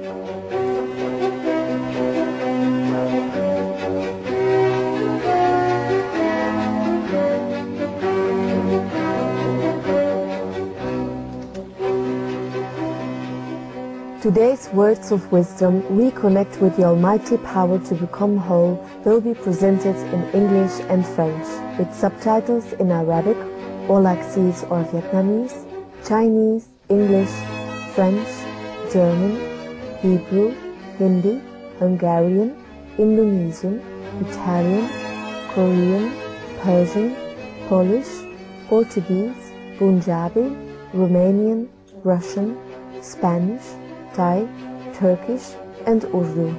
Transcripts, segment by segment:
Today's words of wisdom reconnect with the almighty power to become whole will be presented in English and French, with subtitles in Arabic, Aulacese or Vietnamese, Chinese, English, French, German, Hebrew, Hindi, Hungarian, Indonesian, Italian, Korean, Persian, Polish, Portuguese, Punjabi, Romanian, Russian, Spanish, Thai, Turkish and Urdu.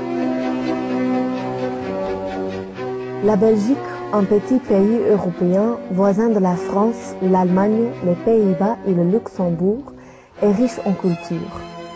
La Belgique, un petit pays européen voisin de la France, l'Allemagne, les Pays-Bas et le Luxembourg, est riche en culture.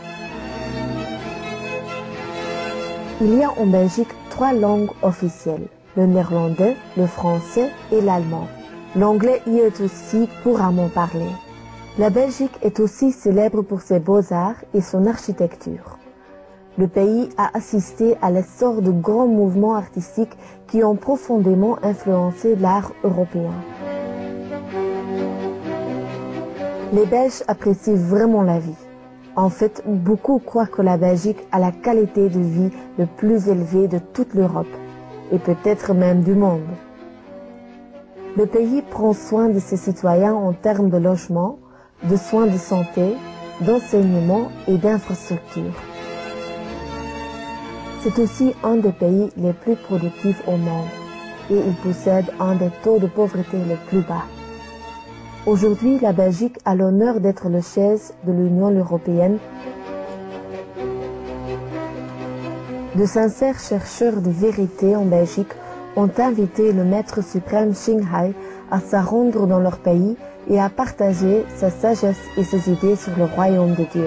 Il y a en Belgique 3 langues officielles, le néerlandais, le français et l'allemand. L'anglais y est aussi couramment parlé. La Belgique est aussi célèbre pour ses beaux-arts et son architecture. Le pays a assisté à l'essor de grands mouvements artistiques qui ont profondément influencé l'art européen. Les Belges apprécient vraiment la vie. En fait, beaucoup croient que la Belgique a la qualité de vie le plus élevée de toute l'Europe, et peut-être même du monde. Le pays prend soin de ses citoyens en termes de logement, de soins de santé, d'enseignement et d'infrastructures. C'est aussi un des pays les plus productifs au monde et il possède un des taux de pauvreté les plus bas. Aujourd'hui, la Belgique a l'honneur d'être le siège de l'Union européenne. De sincères chercheurs de vérité en Belgique ont invité le maître suprême Ching Hai à se rendre dans leur pays et à partager sa sagesse et ses idées sur le royaume de Dieu.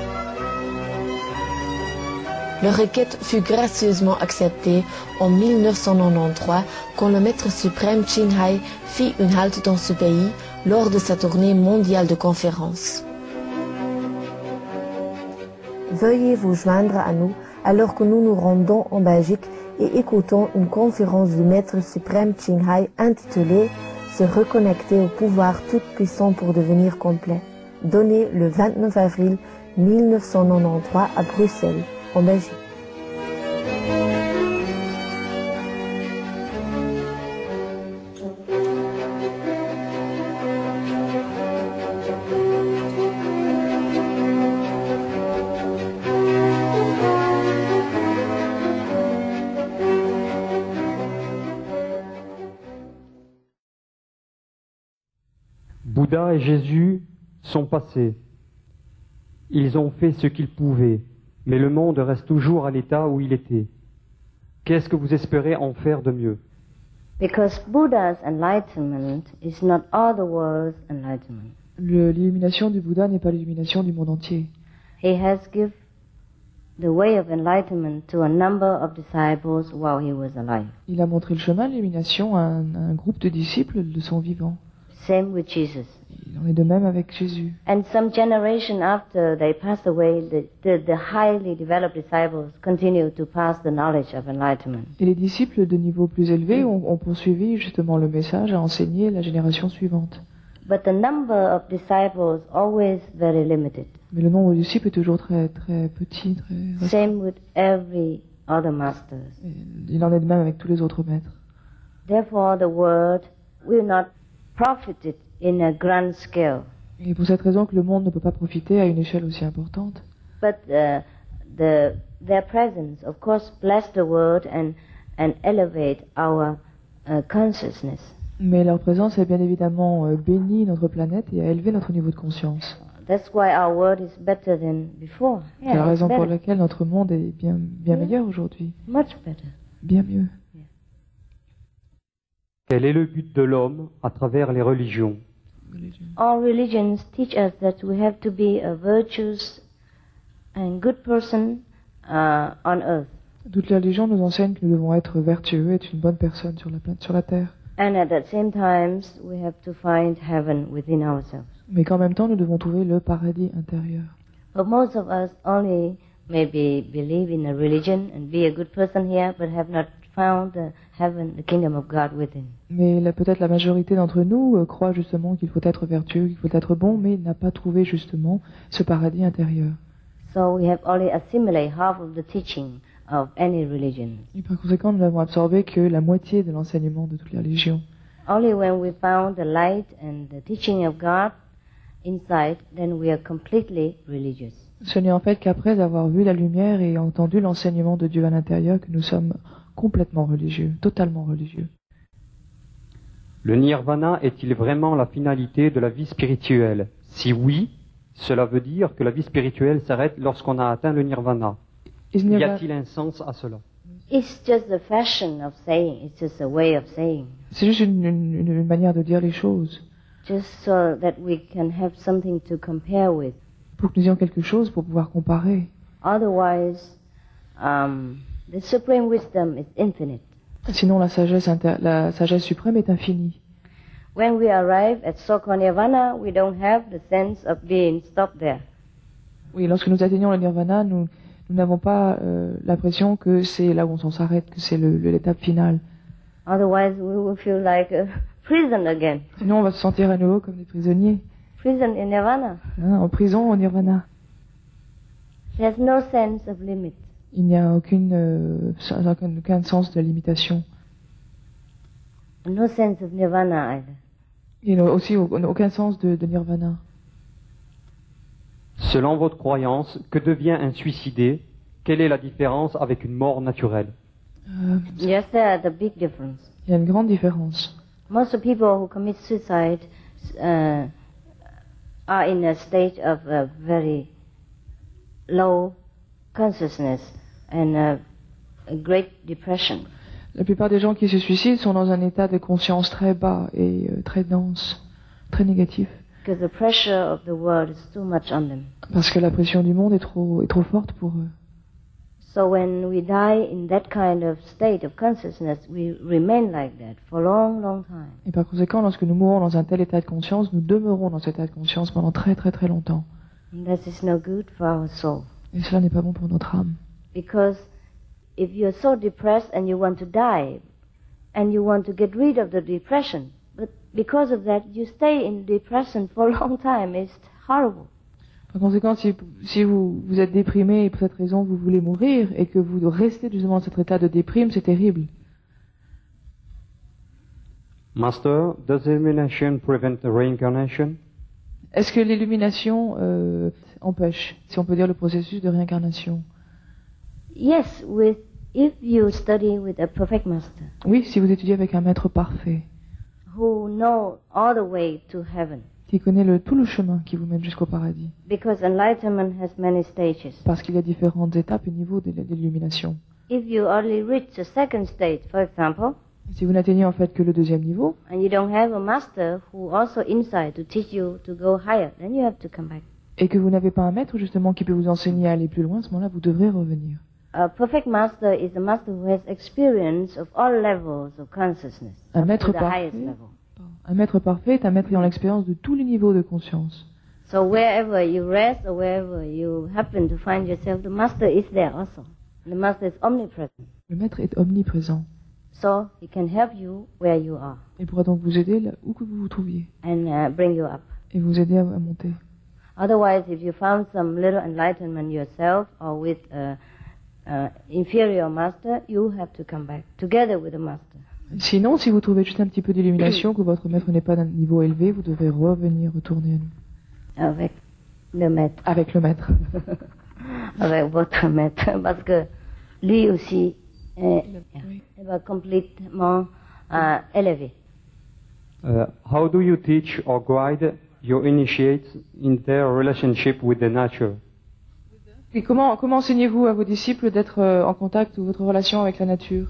Leur requête fut gracieusement acceptée en 1993 quand le maître suprême Ching Hai fit une halte dans ce pays lors de sa tournée mondiale de conférences. Veuillez vous joindre à nous alors que nous nous rendons en Belgique et écoutons une conférence du maître suprême Ching Hai intitulée « Se reconnecter au pouvoir tout-puissant pour devenir complet », donnée le 29 avril 1993 à Bruxelles, en Belgique. Bouddha et Jésus sont passés. Ils ont fait ce qu'ils pouvaient, mais le monde reste toujours à l'état où il était. Qu'est-ce que vous espérez en faire de mieux? Because Buddha's enlightenment is not all the world's enlightenment. L'illumination du Bouddha n'est pas l'illumination du monde entier. He has given the way of enlightenment to a number of disciples while he was alive. Il a montré le chemin de l'illumination à un groupe de disciples de son vivant. Same with Jesus. Il en est de même avec Jésus. And some generation after they passed away, the highly developed disciples continue to pass the knowledge of enlightenment. Et les disciples de niveau plus élevé ont poursuivi justement le message à enseigner la génération suivante. But the number of disciples always very limited. Mais le nombre de disciples est toujours très très petit, très restreint. Same with every other masters. Il en est de même avec tous les autres maîtres. Therefore, the world will not profit it in a grand scale. Et pour cette raison que le monde ne peut pas profiter à une échelle aussi importante. But their presence, of course, bless the world and elevate our consciousness. Mais leur présence a bien évidemment béni notre planète et a élevé notre niveau de conscience. That's why our world is better than before. C'est la raison pour laquelle notre monde est bien meilleur aujourd'hui. Much better. Bien mieux. Quel est le but de l'homme à travers les religions? All religions teach us that we have to be a virtuous and good person on earth. Toutes les religions nous enseignent que nous devons être vertueux, être une bonne personne sur la terre. And at the same time, we have to find heaven within ourselves. Mais qu'en même temps, nous devons trouver le paradis intérieur. But most of us only maybe believe in a religion and be a good person here, but have not found the heaven, the kingdom of God within. Mais peut-être la majorité d'entre nous croit justement qu'il faut être vertueux, qu'il faut être bon, mais n'a pas trouvé justement ce paradis intérieur. So we have only assimilated half of the teaching of any religion. Et par conséquent, nous n'avons absorbé que la moitié de l'enseignement de toutes les religions. Only when we found the light and the teaching of God inside, then we are completely religious. Ce n'est en fait qu'après avoir vu la lumière et entendu l'enseignement de Dieu à l'intérieur que nous sommes complètement religieux, totalement religieux. Le nirvana est-il vraiment la finalité de la vie spirituelle? Si oui, cela veut dire que la vie spirituelle s'arrête lorsqu'on a atteint le nirvana. Y a-t-il un sens à cela? It's just a fashion of saying, it's just a way of saying. C'est juste une manière de dire les choses, Just so that we can have something to compare with. pour que nous ayons quelque chose pour pouvoir comparer. Otherwise, the supreme wisdom is infinite. Sinon, la sagesse suprême est infinie. When we arrive at Soko Nirvana, we don't have the sense of being stopped there. Oui, lorsque nous atteignons le nirvana, nous n'avons pas l'impression que c'est là où on s'en s'arrête, que c'est l'étape finale. Otherwise, we will feel like a prison again. Sinon, on va se sentir à nouveau comme des prisonniers, Prison in Nirvana. en prison au nirvana. There's no sense of limit. Il n'y a aucun sens de la limitation. No sense of Nirvana either. Il n'y a aussi aucun sens de nirvana. Selon votre croyance, que devient un suicidé? Quelle est la différence avec une mort naturelle? Yes, there's a big difference. Il y a une grande différence. Most of the people who commit suicide are in a state of very low consciousness and a great depression. La plupart des gens qui se suicident sont dans un état de conscience très bas et très dense, très négatif. Because the pressure of the world is too much on them. Parce que la pression du monde est trop forte pour eux. So when we die in that kind of state of consciousness, we remain like that for a long, long time. Et par conséquent, lorsque nous mourons dans un tel état de conscience, nous demeurons dans cet état de conscience pendant très très très longtemps. And that is no good for our soul. Et cela n'est pas bon pour notre âme. Because if you're so depressed and you want to die, and you want to get rid of the depression, but because of that you stay in depression for a long time, it's horrible. Par conséquent, si vous êtes déprimé et pour cette raison vous voulez mourir et que vous restez justement dans cet état de déprime, c'est terrible. Master, does illumination prevent reincarnation? Est-ce que l'illumination empêche, si on peut dire, le processus de réincarnation? Yes, if you study with a perfect master Oui, si vous étudiez avec un maître parfait, who know all the way to heaven. qui connaît tout le chemin qui vous mène jusqu'au paradis. Because enlightenment has many stages. Parce qu'il y a différentes étapes au niveau de l'illumination. If you only reach the second stage, for example, Si vous n'atteignez en fait que le deuxième niveau, and you don't have a master who also inside to teach you to go higher, then you have to come back. et que vous n'avez pas un maître justement qui peut vous enseigner à aller plus loin, à ce moment-là, vous devrez revenir. A perfect master is a master who has experience of all levels of consciousness, Un up maître to the parfait. highest level. Un maître parfait est un maître ayant l'expérience de tous les niveaux de conscience. So wherever you rest or wherever you happen to find yourself, the master is there also. The master is omnipresent. Le maître est omniprésent So he can help you where you are et pourra donc vous aider là où que vous vous trouviez and bring you up. et vous aider à monter. Otherwise, if you found some little enlightenment yourself or with an inferior master, you have to come back together with the master. Sinon, si vous trouvez juste un petit peu d'illumination, que votre maître n'est pas d'un niveau élevé, vous devrez retourner à nous. Avec le maître. Avec le maître. Avec votre maître. Parce que lui aussi est complètement élevé. How do you teach or guide your initiates in their relationship with the nature? Et comment enseignez-vous à vos disciples d'être en contact ou votre relation avec la nature?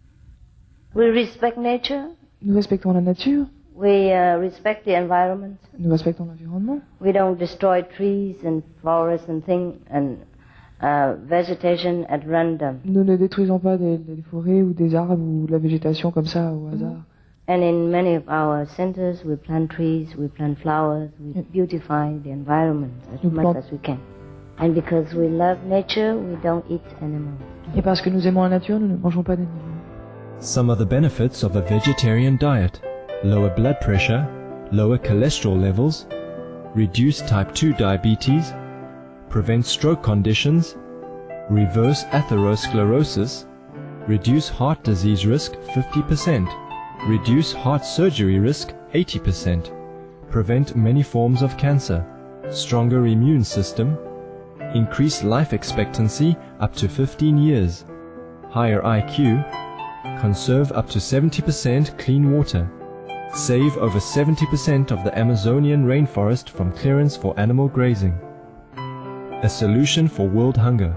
We respect nature. Nous respectons la nature. We respect the environment. Nous respectons l'environnement. We don't destroy trees and forests and things and vegetation at random. Nous ne détruisons pas des forêts ou des arbres ou de la végétation comme ça au hasard. And in many of our centers, we plant trees, we plant flowers, we beautify the environment as much as we can. And because we love nature, we don't eat animals. Et parce que nous aimons la nature, nous ne mangeons pas d'animaux. Some of the benefits of a vegetarian diet: lower blood pressure, lower cholesterol levels, reduce type 2 diabetes, prevent stroke conditions, reverse atherosclerosis, reduce heart disease risk 50%, reduce heart surgery risk 80%, prevent many forms of cancer, stronger immune system, increase life expectancy up to 15 years, higher IQ, conserve up to 70% clean water, save over 70% of the Amazonian rainforest from clearance for animal grazing. A solution for world hunger.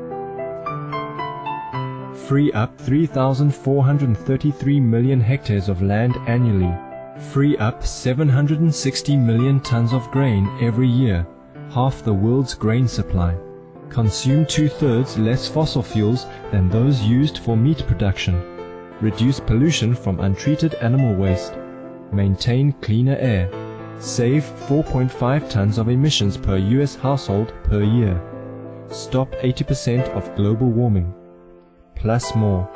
Free up 3,433 million hectares of land annually. Free up 760 million tons of grain every year, half the world's grain supply. Consume 2/3 less fossil fuels than those used for meat production. Reduce pollution from untreated animal waste. Maintain cleaner air. Save 4.5 tons of emissions per US household per year. Stop 80% of global warming. Plus more.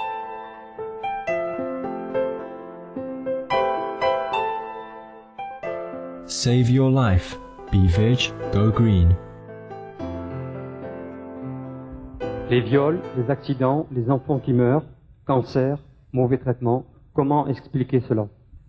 Save your life. Be veg, go green. Les viols, les accidents, les enfants qui meurent, cancer, mauvais traitement, comment expliquer cela?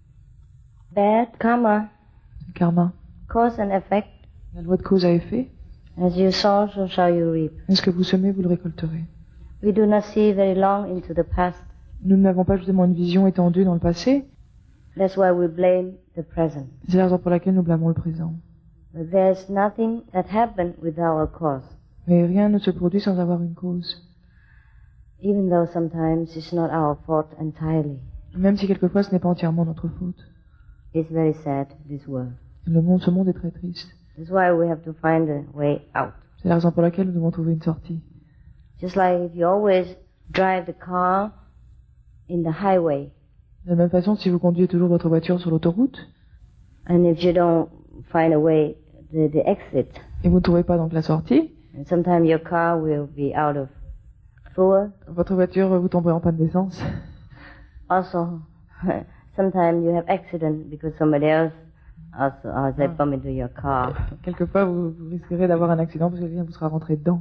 Bad karma, Le karma, cause and effect. la loi de cause à effet. As you sow, so shall you reap. Est-ce que vous semez, vous le récolterez. We do not see very long into the past. Nous n'avons pas justement une vision étendue dans le passé. That's why we blame the present. C'est la raison pour laquelle nous blâmons le présent. But there's nothing that happened without a cause. Mais rien ne se produit sans avoir une cause. Even though sometimes it's not our fault entirely. Même si quelquefois ce n'est pas entièrement notre faute. It's very sad, this world. Ce monde est très triste. That's why we have to find a way out. C'est la raison pour laquelle nous devons trouver une sortie. Just like if you always drive the car in the highway, De la même façon, si vous conduisez toujours votre voiture sur l'autoroute, and if you don't find a way, the exit, et vous ne trouvez pas donc la sortie, and sometimes your car will be out of fuel. votre voiture, vous tomberez en panne d'essence. Also, sometimes you have accident because somebody else also they bump into your car. Quelquefois, vous risquerez d'avoir un accident parce que quelqu'un vous sera rentré dedans.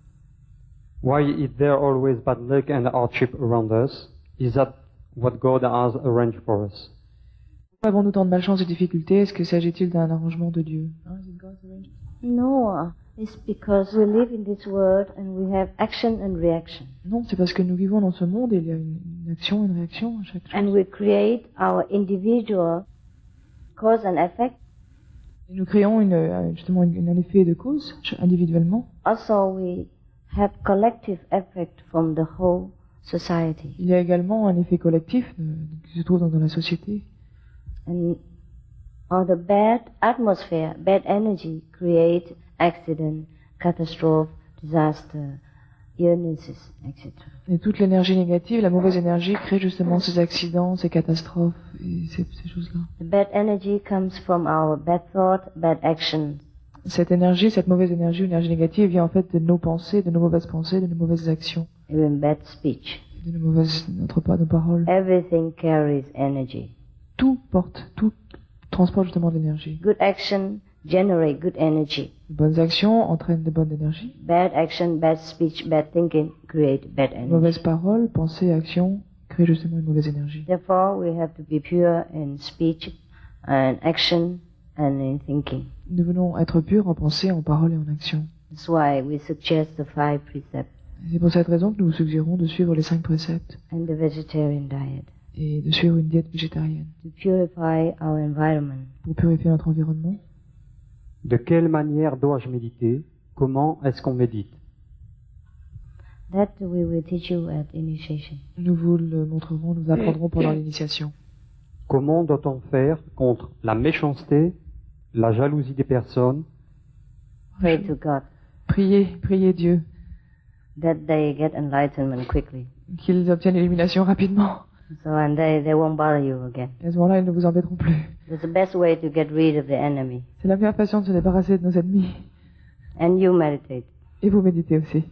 Why is there always bad luck and hardship around us? Is that what God has arranged for us? Pourquoi avons-nous tant de malchance et de difficultés? Est-ce que s'agit-il d'un arrangement de Dieu? No, it's because we live in this world and we have action and reaction. Non, c'est parce que nous vivons dans ce monde et il y a une action, une réaction à chaque chose. And we create our individual cause and effect. Et nous créons justement un effet de cause individuellement. Also, we have collective effect from the whole society. Il y a également un effet collectif qui se trouve dans la société. And all the bad atmosphere, bad energy create accident, catastrophe, disaster, illnesses, etc. Et toute l'énergie négative, la mauvaise énergie crée justement ces accidents, ces catastrophes et ces choses-là. The bad energy comes from our bad thought, bad actions. Cette mauvaise énergie, l'énergie négative vient en fait de nos pensées, de nos mauvaises pensées, de nos mauvaises actions, Even bad speech. de nos paroles. Everything carries energy. Tout transporte justement de l'énergie. Good action generate good energy. De bonnes actions entraînent de bonnes énergies. Bad action, bad speech, bad thinking create bad De energy. mauvaises paroles, pensées, actions créent justement une mauvaise énergie. Therefore, we have to be pure in speech and action and in thinking. Nous voulons être purs en pensée, en parole et en action. That's why we suggest the 5 precepts Et c'est pour cette raison que nous vous suggérons de suivre les 5 préceptes and the vegetarian diet et de suivre une diète végétarienne to purify our environment. pour purifier notre environnement. De quelle manière dois-je méditer? Comment est-ce qu'on médite? That we will teach you at initiation. Nous vous le montrerons, nous apprendrons pendant l'initiation. Comment doit-on faire contre la méchanceté, la jalousie des personnes, Pray to God Priez Dieu that they get enlightenment quickly. qu'ils obtiennent l'illumination rapidement. So and they won't bother you again. Et à ce moment-là, ils ne vous embêteront plus. That's the best way to get rid of the enemy. C'est la meilleure façon de se débarrasser de nos ennemis. And you meditate. Et vous méditez aussi.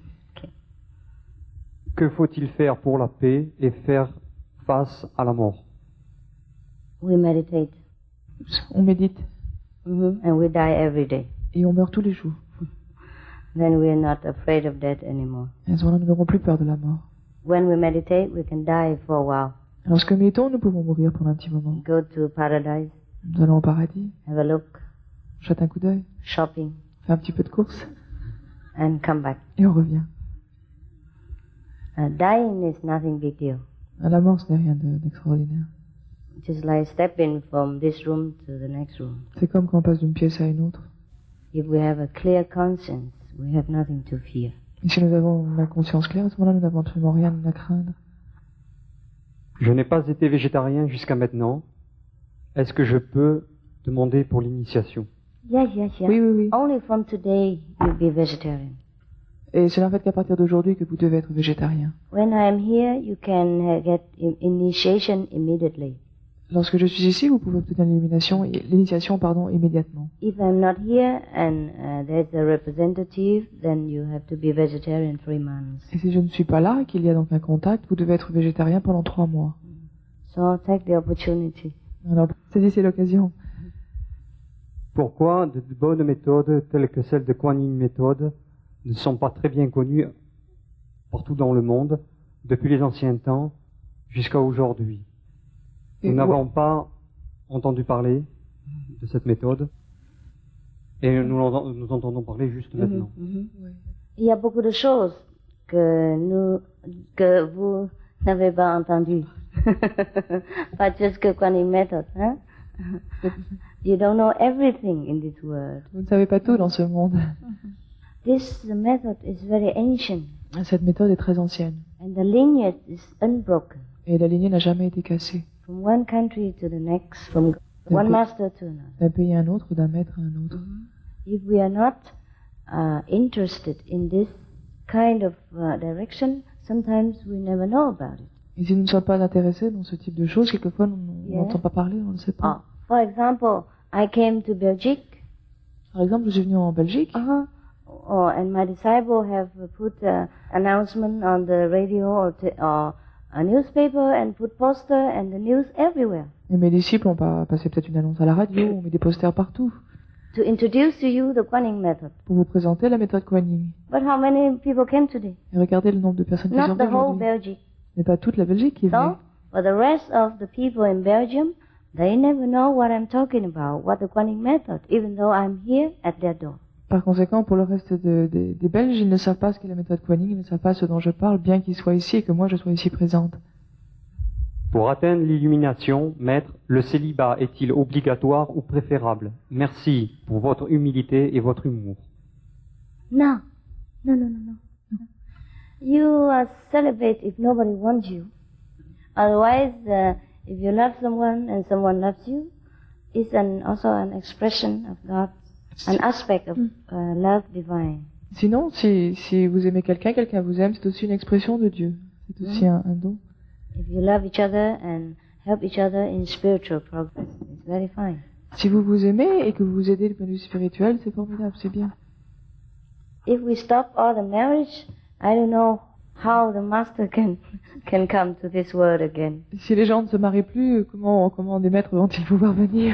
Que faut-il faire pour la paix et faire face à la mort? We meditate. On médite And we die every day. et on meurt tous les jours. Then we are not afraid of death anymore. Et à ce moment-là, nous n'aurons plus peur de la mort. When we meditate, we can die for a while. Lorsque méditons, nous pouvons mourir pendant un petit moment. Go to paradise, Nous allons au paradis, have a look, on jette un coup d'œil, shopping, fait un petit peu de course and come back. et on revient. Dying is nothing big deal. La mort, ce n'est rien d'extraordinaire. Just like stepping from this room to the next room. C'est comme quand on passe d'une pièce à une autre. If we have a clear conscience, we have nothing to fear. Et si nous avons la conscience claire, à ce moment-là, nous n'avons absolument rien à craindre. Je n'ai pas été végétarien jusqu'à maintenant. Est-ce que je peux demander pour l'initiation? Yes. Oui, oui, oui. Only from today you'll be vegetarian. Et c'est en fait qu'à partir d'aujourd'hui que vous devez être végétarien. When I am here, you can get initiation immediately. Lorsque je suis ici, vous pouvez obtenir l'initiation immédiatement. If I'm not here and there's a representative, then you have to be vegetarian 3 months. Et si je ne suis pas là, et qu'il y a donc un contact, vous devez être végétarien pendant 3 mois. So take the opportunity. Alors, saisissez l'occasion. Pourquoi de bonnes méthodes telles que celle de Kuan Yin méthode ne sont pas très bien connues partout dans le monde, depuis les anciens temps jusqu'à aujourd'hui? Nous n'avons pas entendu parler de cette méthode et nous entendons parler juste maintenant. Il y a beaucoup de choses que vous n'avez pas entendues. Pas juste que Kuan Yin method, hein? You don't know everything in this world. Vous ne savez pas tout dans ce monde. This method is very ancient. Cette méthode est très ancienne. And the lineage is unbroken. Et la lignée n'a jamais été cassée. From one country to the next, from one master to another. D'un pays à un autre, d'un maître à un autre. If we are not interested in this kind of direction, sometimes we never know about it. Et si nous ne sommes pas intéressés dans ce type de choses, quelquefois on n'entend pas parler, on ne sait pas. For example, I came to Belgique. Par exemple, je suis venu en Belgique. And my disciple have put announcement on the radio or a newspaper and put poster and the news everywhere. Et mes disciples ont passé peut-être une annonce à la radio, on met des posters partout. To introduce to you the Kuan Yin method. Pour vous présenter la méthode Kuan Yin. But how many people came today? Et regardez le nombre de personnes qui sont Not the venues whole aujourd'hui. Belgique. Ce n'est pas toute la Belgique qui est venue. So, for the rest of the people in Belgium, they never know what I'm talking about, what the Kuan Yin method, even though I'm here at their door. Par conséquent, pour le reste des Belges, ils ne savent pas ce qu'est la méthode Kuan Yin, ils ne savent pas ce dont je parle, bien qu'ils soient ici et que moi je sois ici présente. Pour atteindre l'illumination, maître, le célibat est-il obligatoire ou préférable? Merci pour votre humilité et votre humour. No. You celebrate if nobody wants you. Otherwise, if you love someone and someone loves you, it's also an expression of God, an aspect of love divine. Sinon, si vous aimez quelqu'un, quelqu'un vous aime, c'est aussi une expression de Dieu. C'est aussi un don. If you love each other and help each other in spiritual progress, it's very fine. Si vous vous aimez et que vous vous aidez du point de vue spirituel, c'est formidable, c'est bien. If we stop all the marriage, I don't know how the master can come to this world again. Si les gens ne se marient plus, comment des maîtres vont-ils pouvoir venir?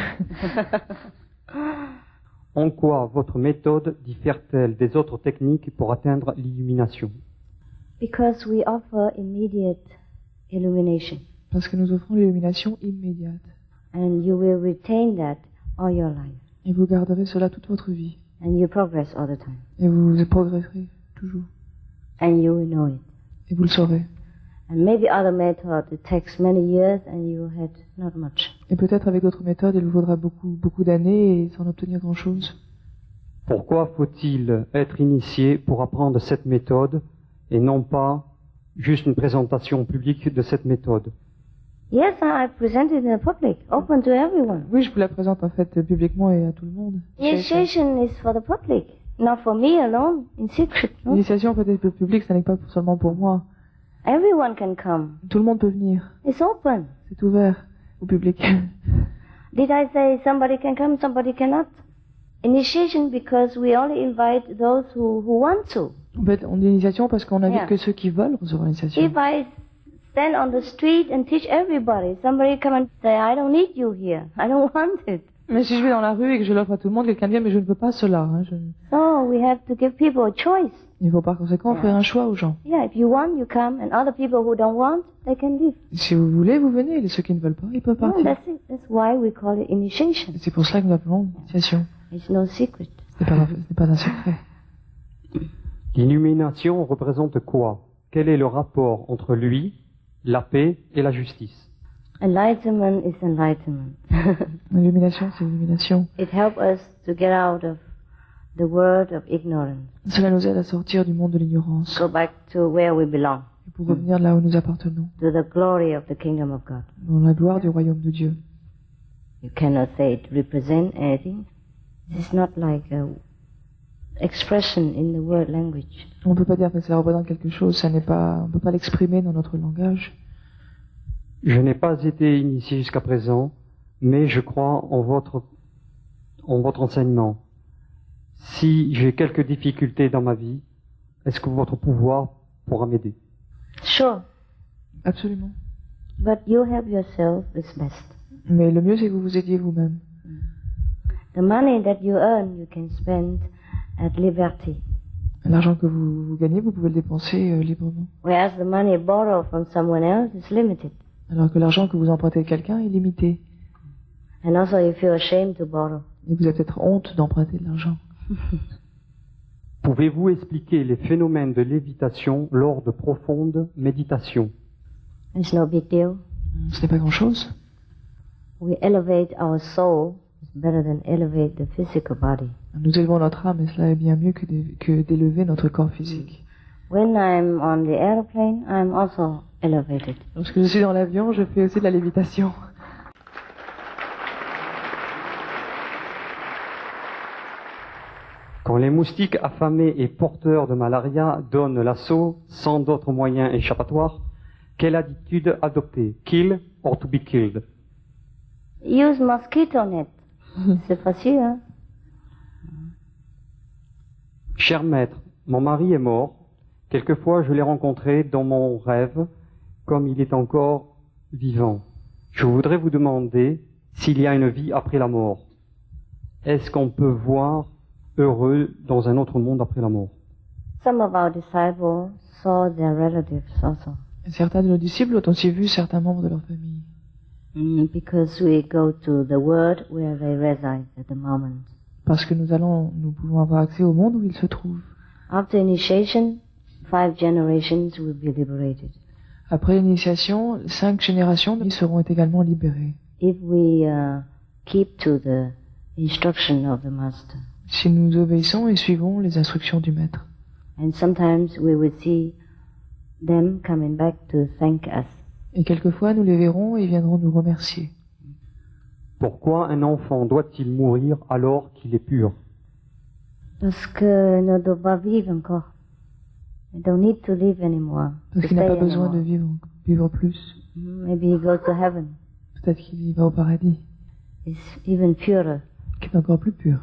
En quoi votre méthode diffère-t-elle des autres techniques pour atteindre l'illumination? Because we offer immediate illumination. Parce que nous offrons l'illumination immédiate. And you will retain that all your life. Et vous garderez cela toute votre vie. And you progress all the time. Et vous progresserez toujours. And you will know it. Et vous le saurez. And maybe other methods, it takes many years and you had not much. Et peut-être avec d'autres méthodes, il vous faudra beaucoup d'années et sans obtenir grand-chose. Pourquoi faut-il être initié pour apprendre cette méthode et non pas juste une présentation publique de cette méthode? Yes, I present it in the public, open to everyone. Oui, je vous la présente en fait publiquement et à tout le monde. Initiation is for the public, not for me alone, in secret. No? L'initiation peut être publique, ça n'est pas seulement pour moi. Everyone can come. Tout le monde peut venir. It's open. C'est ouvert au public. Did I say somebody can come, somebody cannot? Initiation because we only invite those who want to. En fait, on dit initiation parce qu'on invite Yeah. que ceux qui veulent recevoir l'initiation. If I stand on the street and teach everybody, somebody come and say, I don't need you here. I don't want it. Mais si je vais dans la rue et que je l'offre à tout le monde, quelqu'un dit mais je ne veux pas cela. Hein, So we have to give people a choice. Il faut par conséquent offrir un choix aux gens. Yeah, if you want, you come, and other people who don't want, they can leave. Si vous voulez, vous venez. Et ceux qui ne veulent pas, ils peuvent Yeah, partir. that's it. That's why we call it initiation. Et c'est pour cela que nous appelons initiation. It's no secret. Ce n'est pas un secret. L'illumination représente quoi? Quel est le rapport entre lui, la paix et la justice? Enlightenment is enlightenment. L'illumination, c'est l'illumination. It helps us to get out of the world of ignorance, Cela nous aide à sortir du monde de l'ignorance go back to where we belong, et pour revenir là où nous appartenons, to the glory of the kingdom of God. dans la gloire du royaume de Dieu. You cannot say it represents anything. It's not like a expression in the word language. On ne peut pas dire que cela représente quelque chose, on ne peut pas l'exprimer dans notre langage. Je n'ai pas été initié jusqu'à présent, mais je crois en votre enseignement. Si j'ai quelques difficultés dans ma vie, est-ce que votre pouvoir pourra m'aider? Sure, Absolument. but you help yourself is best. Mais le mieux, c'est que vous vous aidiez vous-même. The money that you earn, you can spend at liberty, L'argent que vous gagnez, vous pouvez le dépenser librement. whereas the money borrowed from someone else is limited. Alors que l'argent que vous empruntez de quelqu'un est limité. And also you feel ashamed to borrow. Et vous avez peut-être honte d'emprunter de l'argent. Pouvez-vous expliquer les phénomènes de lévitation lors de profondes méditations? It's no big deal. Ce n'est pas grand-chose. We elevate our soul. It's better than elevate the physical body. Nous élevons notre âme et cela est bien mieux que d'élever notre corps physique. When I'm on the airplane, I'm also elevated. Lorsque je suis dans l'avion, je fais aussi de la lévitation. Quand les moustiques affamés et porteurs de malaria donnent l'assaut sans d'autres moyens échappatoires, quelle attitude adopter? Kill or to be killed? Use mosquito net. C'est facile, hein? Cher maître, mon mari est mort. Quelquefois je l'ai rencontré dans mon rêve comme il est encore vivant. Je voudrais vous demander s'il y a une vie après la mort. Est-ce qu'on peut voir heureux dans un autre monde après la mort? Some of our disciples saw their relatives also. Certains de nos disciples ont aussi vu certains membres de leur famille. Because we go to the world where they reside at the moment. Parce que nous pouvons avoir accès au monde où ils se trouvent. After initiation, 5 generations will be liberated. Après l'initiation, 5 générations seront également libérées. If we keep to the instruction of the master. Si nous obéissons et suivons les instructions du maître. And sometimes we will see them coming back to thank us. Et quelquefois, nous les verrons et ils viendront nous remercier. Pourquoi un enfant doit-il mourir alors qu'il est pur? Parce que ne doit pas vivre encore. They don't need to live anymore. Parce to qu'il n'a stay pas besoin de anymore. vivre plus. Maybe he goes to heaven. Peut-être qu'il va au paradis, It's even purer. qui est encore plus pur.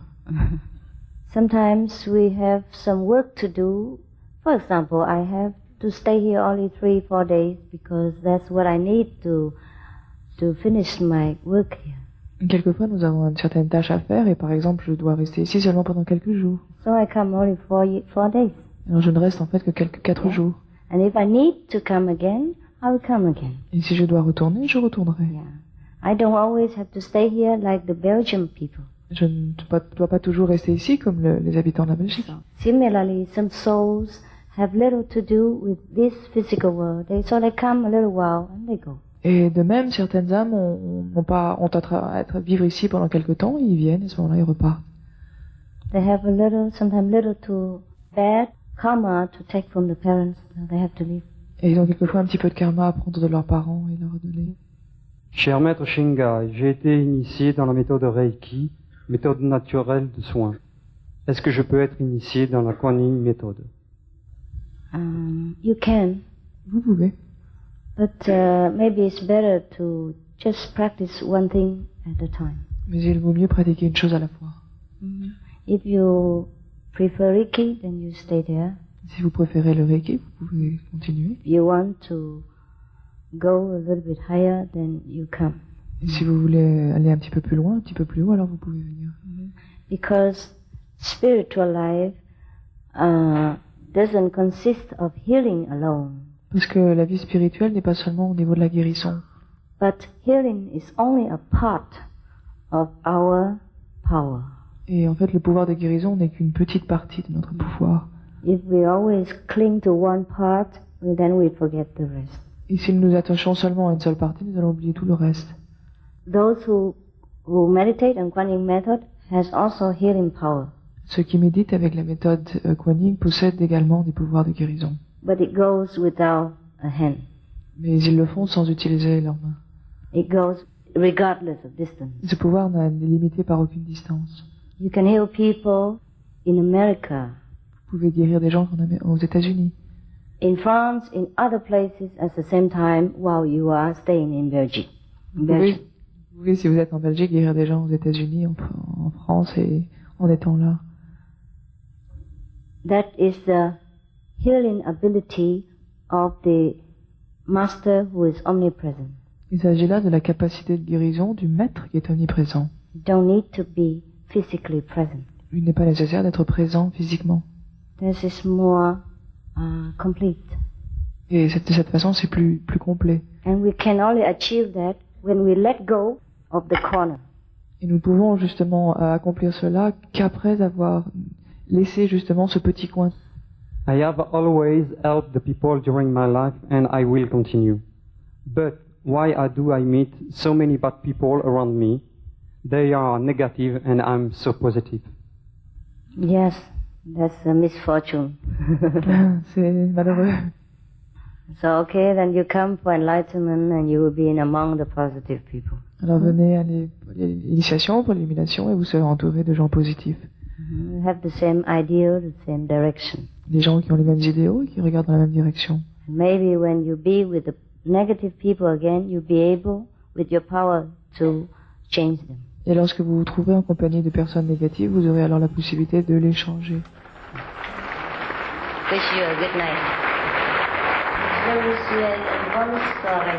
Sometimes we have some work to do. For example, I have to stay here only 3-4 days because that's what I need to finish my work here. Quelquefois, nous avons une certaine tâche à faire et par exemple, je dois rester ici seulement pendant quelques jours. So I come only 4 days. Alors je ne reste en fait que 4 jours. And if I need to come again, I will come again. Et si je dois retourner, je retournerai. Yeah. I don't always have to stay here like the Belgian people. Je ne dois pas toujours rester ici comme les habitants de la Belgique. Similarly, some souls have little to do with this physical world. So they come a little while and they go. Et de même, certaines âmes ont à vivre ici pendant quelque temps, ils viennent et à ce moment-là, ils repartent. They have sometimes little to bad karma to take from the parents. They have to leave. Et ils ont quelquefois un petit peu de karma à prendre de leurs parents et leur donner. Cher maître Shingai, j'ai été initié dans la méthode Reiki, méthode naturelle de soins. Est-ce que je peux être initié dans la Kuan Yin méthode? You can, Vous pouvez. but maybe it's better to just practice one thing at a time. Mais il vaut mieux pratiquer une chose à la fois. If you prefer Reiki, then you stay there. Si vous préférez le Reiki, vous pouvez continuer. If you want to go a little bit higher, then you come. Et si vous voulez aller un petit peu plus loin, un petit peu plus haut, alors vous pouvez venir. Because spiritual life doesn't consist of healing alone. Parce que la vie spirituelle n'est pas seulement au niveau de la guérison. But healing is only a part of our power. Et en fait, le pouvoir de guérison n'est qu'une petite partie de notre pouvoir. If we always cling to one part, then we forget the rest. Et si nous nous attachons seulement à une seule partie, nous allons oublier tout le reste. Those who meditate on Kuan Yin method has also healing power. Ceux qui méditent avec la méthode Kuan Yin possèdent également des pouvoirs de guérison. But it goes without a hand. Mais ils le font sans utiliser leurs mains. It goes regardless of distance. Ce pouvoir n'est limité par aucune distance. You can heal people in America, Vous pouvez guérir des gens aux États-Unis, in France, in other places at the same time while you are staying in Belgium. Vous pouvez, si vous êtes en Belgique, guérir des gens aux États-Unis, en France et en étant là. That is the healing ability of the master who is omnipresent. Il s'agit là de la capacité de guérison du maître qui est omniprésent. You don't need to be physically present. Il n'est pas nécessaire d'être présent physiquement. This is more complete. Et de cette façon, c'est plus complet. And we can only achieve that when we let go of the corner. Et nous pouvons justement accomplir cela qu'après avoir laissé justement ce petit coin. I have always helped the people during my life and I will continue. But why do I meet so many bad people around me? They are negative and I'm so positive. Yes, that's a misfortune. C'est malheureux. So okay, then you come for enlightenment and you will be in among the positive people. Alors venez à l'initiation, pour l'illumination, et vous serez entouré de gens positifs. You have the same idea, the same direction. Des gens qui ont les mêmes idéaux et qui regardent dans la même direction. Maybe when you be with the negative people again, you'll be able, with your power, to change them. Et lorsque vous vous trouvez en compagnie de personnes négatives, vous aurez alors la possibilité de les changer. Wish you a good night. Je vous souhaite une bonne soirée.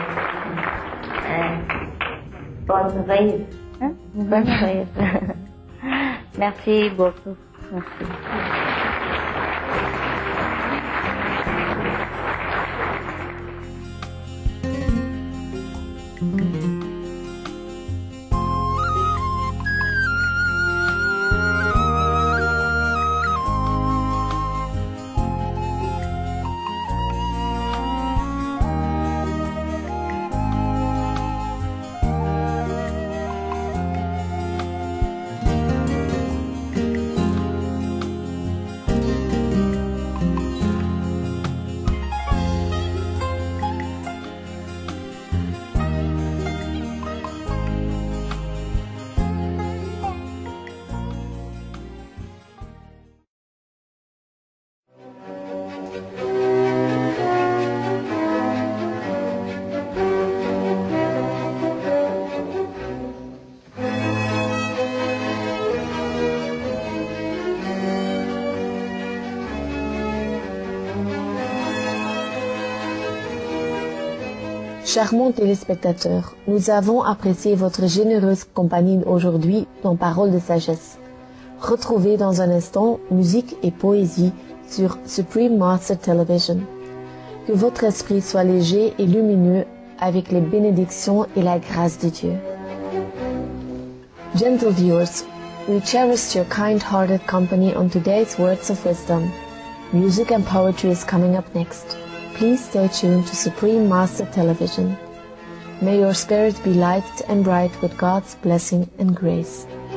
Bonne veille. Hein? Bonne veille. Merci beaucoup. Merci. Charmants téléspectateurs, nous avons apprécié votre généreuse compagnie aujourd'hui dans Paroles de Sagesse. Retrouvez dans un instant musique et poésie sur Supreme Master Television. Que votre esprit soit léger et lumineux avec les bénédictions et la grâce de Dieu. Gentle viewers, we cherished your kind-hearted company on today's Words of Wisdom. Music and poetry is coming up next. Please stay tuned to Supreme Master Television. May your spirit be light and bright with God's blessing and grace.